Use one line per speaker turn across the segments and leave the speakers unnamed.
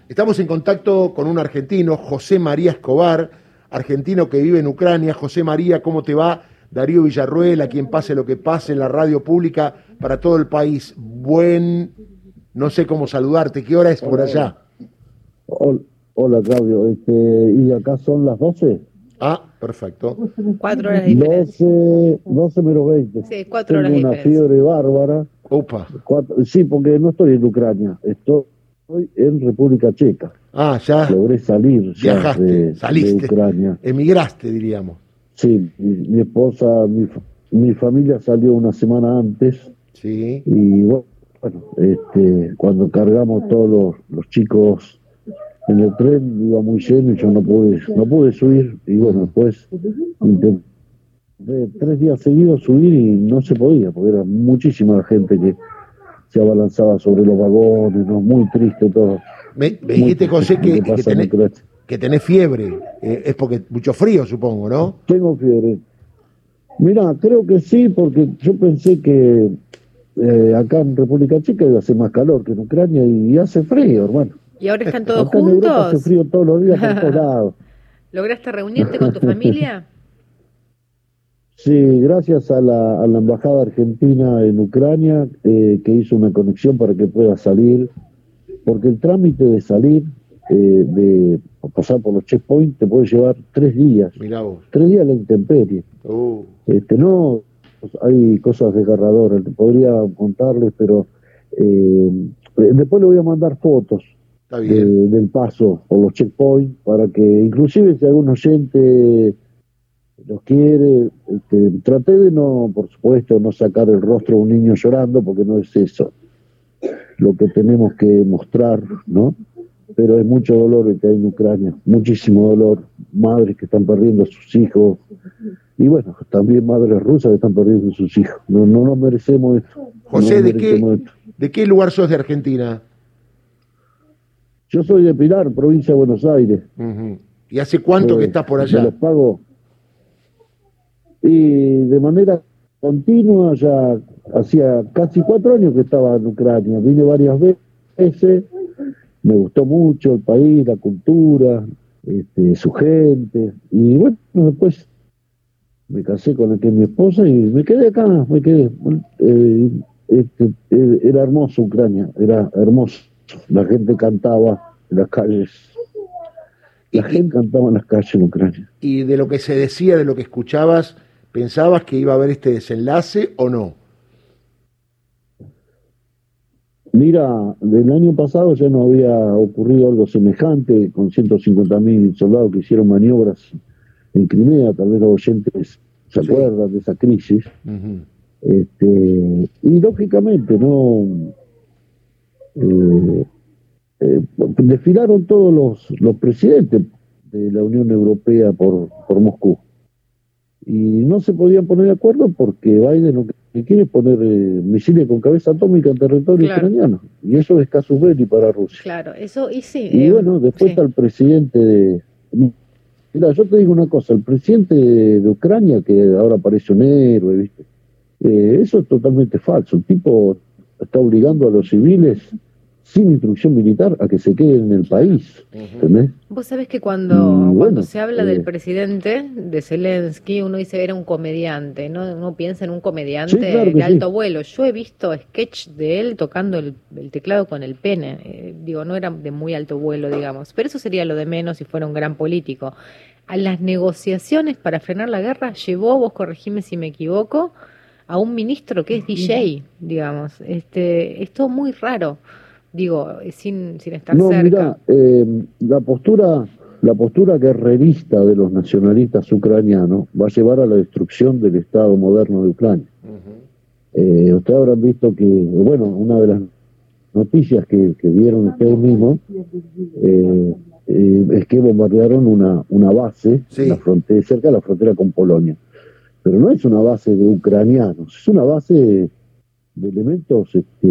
Estamos en contacto con un argentino, José María Escobar, argentino que vive en Ucrania. José María, ¿cómo te va? Darío Villarruel, a quien pase lo que pase en la radio pública para todo el país. No sé cómo saludarte, ¿qué hora es por allá?
Hola, Claudio, ¿y acá son las 12?
Ah, perfecto.
4 horas de diferencia.
12 menos 20.
Sí, 4 horas de
Tengo una
diferencia.
fiebre bárbara.
Opa.
Sí, porque no estoy en Ucrania, estoy en República Checa.
Ah, ya.
Logré salir ya
Viajaste, saliste,
de Ucrania.
Emigraste, diríamos.
Sí, mi esposa, mi familia salió una semana antes.
Sí.
Y bueno, cuando cargamos todos los chicos en el tren, iba muy lleno y yo no pude subir. Y bueno, después intenté 3 días seguidos subir y no se podía, porque era muchísima gente que se abalanzaba sobre los vagones, ¿no? Muy triste todo.
Me dijiste, José, que tenés fiebre. Es porque mucho frío, supongo, ¿no?
Tengo fiebre. Mira, creo que sí, porque yo pensé que acá en República Checa iba a hacer más calor que en Ucrania y hace frío, hermano.
¿Y ahora están todos
acá en Europa hace
juntos?
frío todos los días por todos lados.
¿Lograste reunirte con tu familia?
Sí, gracias a la embajada argentina en Ucrania, que hizo una conexión para que pueda salir, porque el trámite de salir, de pasar por los checkpoints, te puede llevar 3 días.
Mirá vos.
3 días a la intemperie. No, hay cosas desgarradoras, podría contarles, pero después le voy a mandar fotos del paso por los checkpoints, para que inclusive si algún oyente los quiere, traté de no, por supuesto, no sacar el rostro de un niño llorando, porque no es eso lo que tenemos que mostrar, ¿no? Pero hay mucho dolor el que hay en Ucrania, muchísimo dolor, madres que están perdiendo a sus hijos, y bueno, también madres rusas que están perdiendo a sus hijos. No nos merecemos esto.
José, ¿de qué lugar sos de Argentina?
Yo soy de Pilar, provincia de Buenos Aires.
¿Y hace cuánto que estás por allá?
Me los pago. Y de manera continua, ya hacía casi 4 años que estaba en Ucrania. Vine varias veces, me gustó mucho el país, la cultura, su gente. Y bueno, después me casé con mi esposa y me quedé acá, era hermoso Ucrania, era hermoso. La gente cantaba en las calles. La gente cantaba en las calles en Ucrania.
Y de lo que se decía, de lo que escuchabas, ¿pensabas que iba a haber este desenlace o no?
Mira, del año pasado ya no había ocurrido algo semejante, con 150.000 soldados que hicieron maniobras en Crimea. Tal vez los oyentes se acuerdan de esa crisis. Y lógicamente desfilaron todos los presidentes de la Unión Europea por Moscú. Y no se podían poner de acuerdo porque Biden lo que quiere es poner misiles con cabeza atómica en territorio ucraniano. Y eso es casus belli para Rusia.
Claro, eso y sí.
Y bueno, después está el presidente de... Mira, yo te digo una cosa, el presidente de Ucrania, que ahora parece un héroe, ¿viste? Eso es totalmente falso. El tipo está obligando a los civiles sin instrucción militar a que se queden en el país, ¿entendés?
Vos sabés que cuando se habla del presidente, de Zelensky, uno dice era un comediante, ¿no? Uno piensa en un comediante de alto vuelo. Yo he visto sketch de él tocando el teclado con el pene. No era de muy alto vuelo, digamos. Pero eso sería lo de menos si fuera un gran político. A las negociaciones para frenar la guerra llevó, vos corregime si me equivoco, a un ministro que es DJ, digamos. Es todo muy raro. Sin estar cerca.
Mira, la postura guerrerista de los nacionalistas ucranianos va a llevar a la destrucción del Estado moderno de Ucrania. Ustedes habrán visto que, una de las noticias que vieron ustedes mismos es que bombardearon una base cerca de la frontera con Polonia. Pero no es una base de ucranianos, es una base de elementos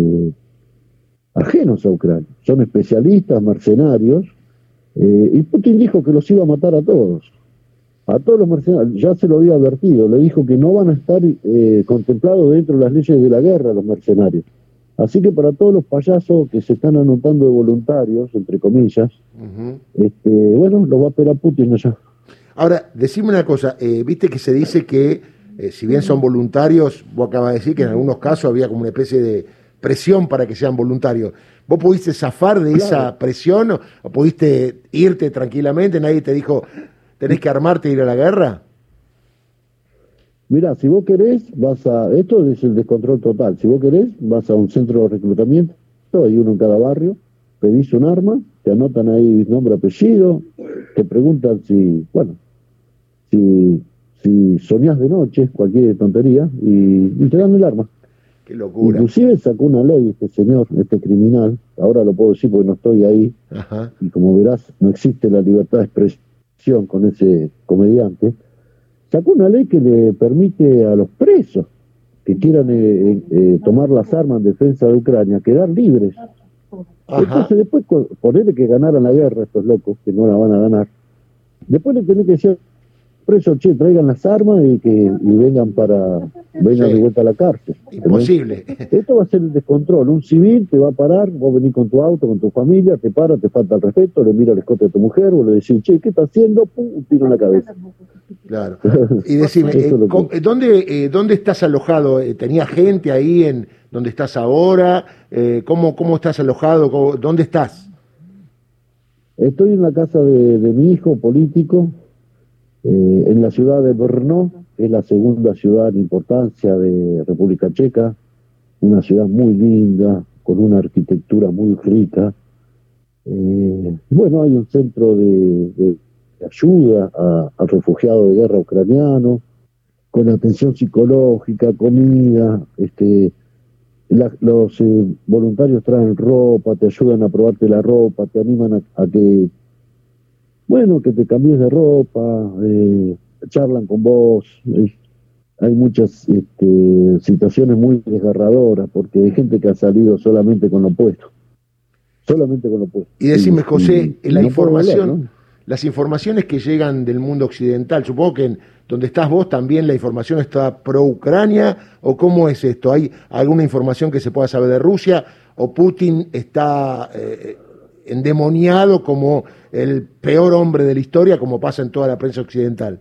ajenos a Ucrania. Son especialistas, mercenarios, y Putin dijo que los iba a matar a todos los mercenarios. Ya se lo había advertido, le dijo que no van a estar contemplados dentro de las leyes de la guerra los mercenarios. Así que para todos los payasos que se están anotando de voluntarios, entre comillas, bueno, los va a esperar Putin allá.
Ahora, decime una cosa, viste que se dice que, si bien son voluntarios, vos acabas de decir que en algunos casos había como una especie de presión para que sean voluntarios. ¿Vos pudiste zafar de esa presión o pudiste irte tranquilamente? ¿Nadie te dijo, tenés que armarte e ir a la guerra?
Mirá, si vos querés, esto es el descontrol total, si vos querés, vas a un centro de reclutamiento, hay uno en cada barrio, pedís un arma, te anotan ahí nombre, apellido, te preguntan si soñás de noche, cualquier tontería, y te dan el arma.
Qué locura.
Inclusive sacó una ley este señor, este criminal, ahora lo puedo decir porque no estoy ahí, y como verás, no existe la libertad de expresión con ese comediante. Sacó una ley que le permite a los presos que quieran tomar las armas en defensa de Ucrania quedar libres. Entonces después, ponerle que ganaran la guerra estos locos, que no la van a ganar, después le tenés que decir presos, traigan las armas y vengan de vuelta a la cárcel.
Imposible.
Esto va a ser el descontrol. Un civil te va a parar, vos venís con tu auto, con tu familia, te para, te falta el respeto, le mira el escote de tu mujer, vos le decís, ¿qué está haciendo? Pum, un tiro en la cabeza.
Claro. Y decime, ¿dónde estás alojado? ¿Tenías gente ahí en donde estás ahora? ¿Cómo estás alojado? ¿Dónde estás?
Estoy en la casa de mi hijo político, en la ciudad de Brno, que es la segunda ciudad en importancia de República Checa, una ciudad muy linda, con una arquitectura muy rica. Bueno, hay un centro de ayuda a refugiados de guerra ucranianos, con atención psicológica, comida, los voluntarios traen ropa, te ayudan a probarte la ropa, te animan a que te cambies de ropa, charlan con vos. Hay muchas situaciones muy desgarradoras, porque hay gente que ha salido solamente con lo opuesto.
Y decime, José,
no
información,
volver, ¿no?
Las informaciones que llegan del mundo occidental, supongo que donde estás vos también la información está pro Ucrania, o cómo es esto, ¿hay alguna información que se pueda saber de Rusia, o Putin está endemoniado como el peor hombre de la historia, como pasa en toda la prensa occidental?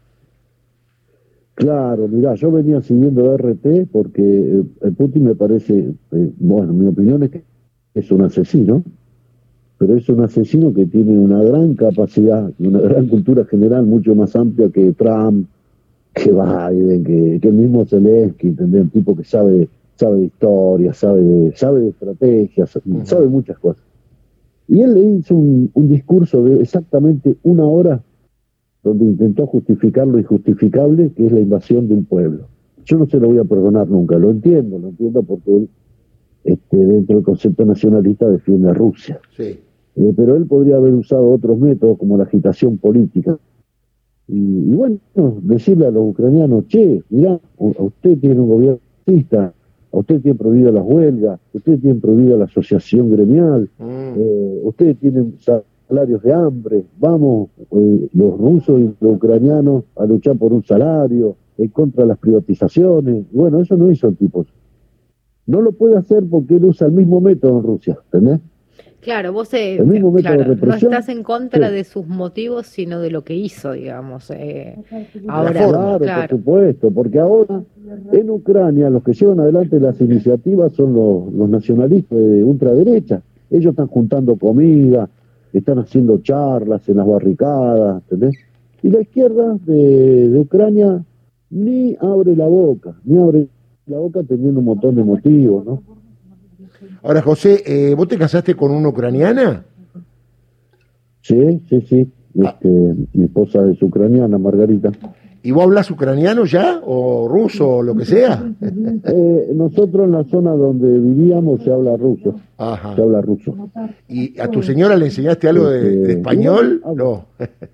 Claro, mirá, yo venía siguiendo RT porque el Putin me parece, mi opinión es que es un asesino, pero es un asesino que tiene una gran capacidad y una gran cultura general mucho más amplia que Trump, que Biden, que el mismo Zelensky, ¿entendés? Un tipo que sabe de historia, sabe de estrategias, sabe muchas cosas. Y él le hizo un discurso de exactamente 1 hora donde intentó justificar lo injustificable, que es la invasión de un pueblo. Yo no se lo voy a perdonar nunca, lo entiendo porque él, dentro del concepto nacionalista, defiende a Rusia.
Sí.
Pero él podría haber usado otros métodos como la agitación política. Y bueno, decirle a los ucranianos, mirá, usted tiene un gobierno fascista, a usted tiene prohibido las huelgas, usted tiene prohibido la asociación gremial, ustedes tienen salarios de hambre, vamos, los rusos y los ucranianos a luchar por un salario, en contra de las privatizaciones. Bueno, eso no hizo el tipo. No lo puede hacer porque él usa el mismo método en Rusia, ¿entendés?
Claro, vos
no
estás en contra de sus motivos, sino de lo que hizo, digamos.
Ahora, claro, por supuesto, porque ahora en Ucrania los que llevan adelante las iniciativas son los nacionalistas de ultraderecha. Ellos están juntando comida, están haciendo charlas en las barricadas, ¿entendés? Y la izquierda de Ucrania ni abre la boca teniendo un montón de motivos, ¿no?
Ahora, José, ¿vos te casaste con una ucraniana?
Sí. Mi esposa es ucraniana, Margarita.
¿Y vos hablas ucraniano ya? ¿O ruso o lo que sea?
Nosotros en la zona donde vivíamos se habla ruso.
Ajá.
Se habla ruso.
¿Y a tu señora le enseñaste algo de español? No.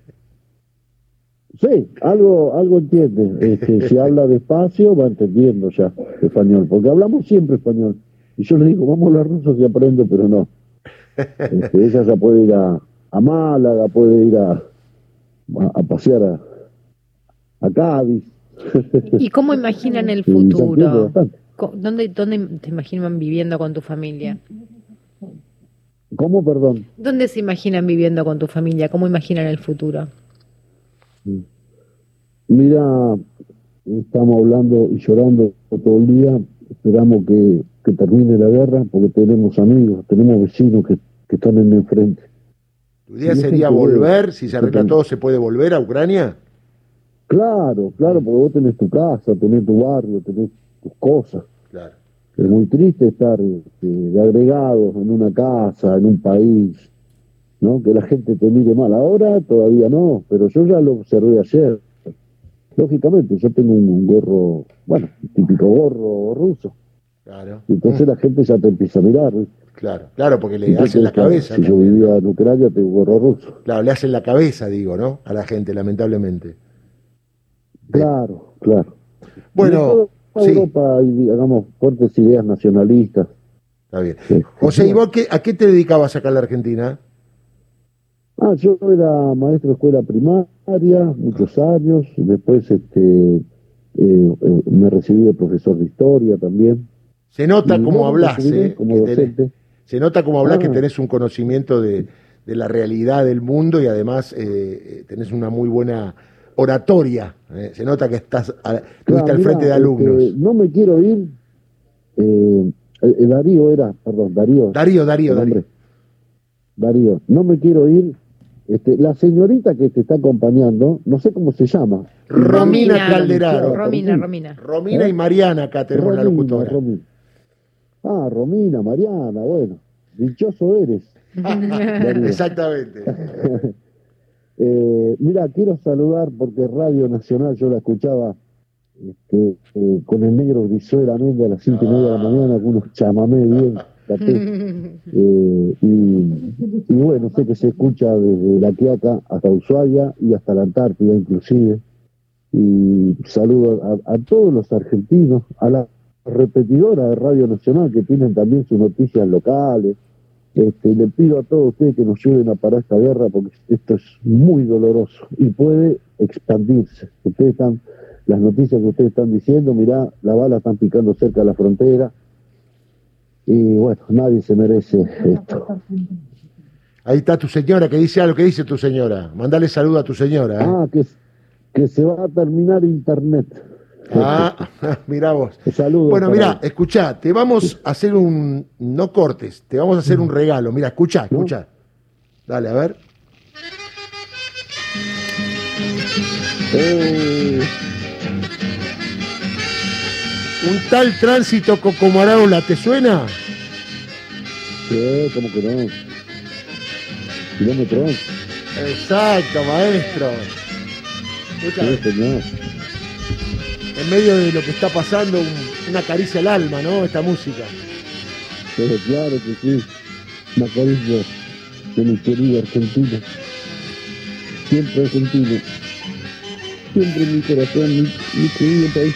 Sí, algo entiende. Si habla despacio va entendiendo ya español, porque hablamos siempre español. Y yo le digo, vamos a hablar ruso si aprendo, pero no. Ella ya puede ir a Málaga, puede ir a pasear a Cádiz.
¿Y cómo imaginan el futuro? ¿Dónde te imaginan viviendo con tu familia?
¿Cómo, perdón?
¿Dónde se imaginan viviendo con tu familia? ¿Cómo imaginan el futuro?
Mira, estamos hablando y llorando todo el día. Esperamos que termine la guerra porque tenemos amigos, tenemos vecinos que están en el frente.
¿Tu idea sería volver? Si se arregla todo, ¿se puede volver a Ucrania?
Claro, porque vos tenés tu casa, tenés tu barrio, tenés tus cosas.
Claro.
Es muy triste estar de agregados en una casa, en un país, ¿no? Que la gente te mire mal. Ahora todavía no, pero yo ya lo observé ayer. Lógicamente, yo tengo un gorro, bueno, un típico gorro ruso.
Claro.
Y entonces la gente ya te empieza a mirar, ¿ves?
Claro, porque le hacen la cabeza.
Si yo vivía en Ucrania, tengo un gorro ruso.
Claro, le hacen la cabeza, digo, ¿no? A la gente, lamentablemente.
Claro.
Bueno,
en Europa hay, hagamos, fuertes ideas nacionalistas.
Está bien. José, ¿y vos a qué te dedicabas acá en la Argentina?
Yo era maestro de escuela primaria, muchos años. Después me recibí de profesor de historia también.
Se nota cómo hablas,
como docente.
Se nota cómo hablas que tenés un conocimiento de la realidad del mundo y además tenés una muy buena oratoria. Se nota que estás al frente de alumnos.
No me quiero ir. Darío. Darío, no me quiero ir. La señorita que te está acompañando, no sé cómo se llama.
Romina Calderaro.
Romina
y Mariana, acá tenemos la locutora.
Romina, Mariana, bueno, dichoso eres.
Exactamente.
Mira, quiero saludar porque Radio Nacional yo la escuchaba con el negro Brizuela Méndez a las 5:30 de la mañana, con unos chamamé bien. Y bueno, sé que se escucha desde La Quiaca hasta Ushuaia y hasta la Antártida inclusive. Y saludo a todos los argentinos, a la repetidora de Radio Nacional que tienen también sus noticias locales. Le pido a todos ustedes que nos ayuden a parar esta guerra porque esto es muy doloroso y puede expandirse. Las noticias que ustedes están diciendo, mirá, la bala están picando cerca de la frontera y bueno, nadie se merece esto.
Ahí está tu señora que dice algo. ¿Qué dice tu señora? Mandale saludo a tu señora.
Que se va a terminar internet.
Mirá vos.
Saludos.
Bueno, mirá, escuchá, te vamos a hacer no cortes, te vamos a hacer un regalo. Mirá, escuchá. Dale, a ver. Un tal Tránsito Cocomarola, ¿te suena?
Sí, ¿cómo que no? Kilómetros.
Exacto, maestro.
Sí, señor.
En medio de lo que está pasando, una caricia al alma, ¿no? Esta música.
Pero claro que sí. Una caricia de mi querida Argentina. Siempre Argentina. Siempre en mi corazón, mi querido país.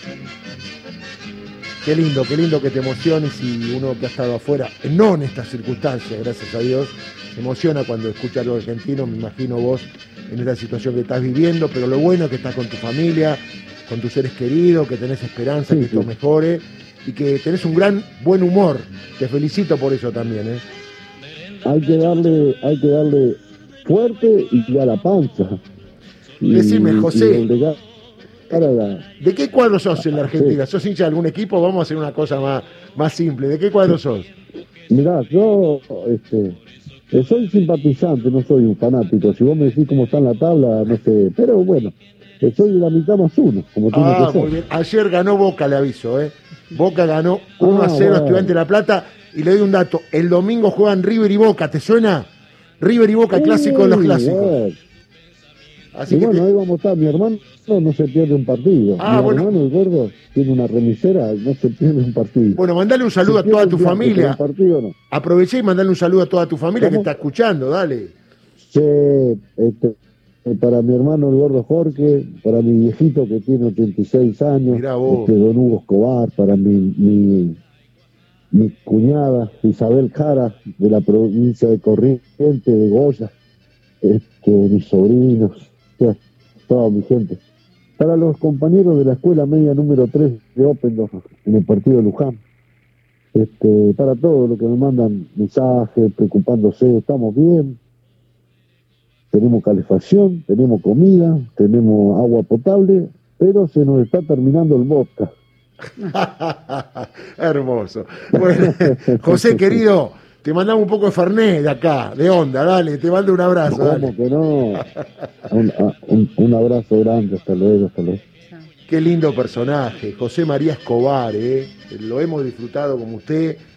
Qué lindo que te emociones y uno que ha estado afuera, no en estas circunstancias, gracias a Dios, se emociona cuando escucha a los argentinos, me imagino vos en esta situación que estás viviendo, pero lo bueno es que estás con tu familia, con tus seres queridos, que tenés esperanza que esto mejore y que tenés un buen humor. Te felicito por eso también, ¿eh?
Hay que darle fuerte y a la panza.
Decime, José, ¿de qué cuadro sos en la Argentina? ¿Sos hincha de algún equipo? Vamos a hacer una cosa más simple. ¿De qué cuadro sos?
Mirá, yo soy simpatizante, no soy un fanático. Si vos me decís cómo está en la tabla, no sé. Pero bueno, soy de la mitad más uno, como tiene que ser.
Muy bien. Ayer ganó Boca, le aviso, ¿eh? Boca ganó 1-0 a Estudiantes de La Plata. Y le doy un dato. El domingo juegan River y Boca, ¿te suena? River y Boca, clásico de los clásicos.
Así que ahí vamos a estar. Mi hermano no se pierde un partido. Mi hermano, el gordo, tiene una remisera, no se pierde un partido.
Bueno, mandale un saludo a toda tu familia. Aproveché y mandale un saludo a toda tu familia que está escuchando, dale.
Sí, para mi hermano el gordo Jorge, para mi viejito que tiene 86 años, don Hugo Escobar, para mi cuñada Isabel Jara, de la provincia de Corrientes, de Goya, mis sobrinos, toda mi gente. Para los compañeros de la escuela media número 3 de Oppendorf, en el partido de Luján, para todos los que me mandan mensajes, preocupándose, estamos bien, tenemos calefacción, tenemos comida, tenemos agua potable, pero se nos está terminando el vodka.
Hermoso. Bueno, José querido, te mandamos un poco de Fernet de acá, de onda, dale, te mando un abrazo.
¿Cómo
dale.
que no? Un abrazo grande, hasta luego, hasta luego.
Qué lindo personaje, José María Escobar, lo hemos disfrutado como usted.